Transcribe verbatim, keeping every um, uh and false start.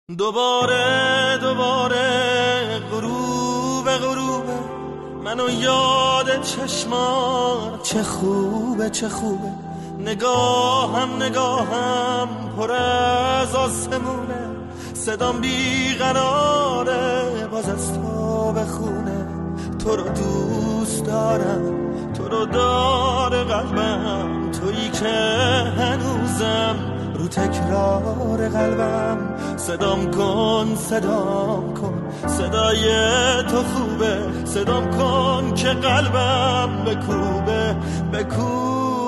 دوباره دوباره غروب غروب منو یاد چشمان، چه خوبه چه خوبه نگاهم نگاهم پر از آسمونه، صدام بیقراره باز از تو بخونه. تو رو دوست دارم، تو رو داره قلبم، تویی که هنوزم رو تکرار قلبم. صدام کن صدام کن صدای تو خوبه، صدام کن که قلبم بکوبه بکوبه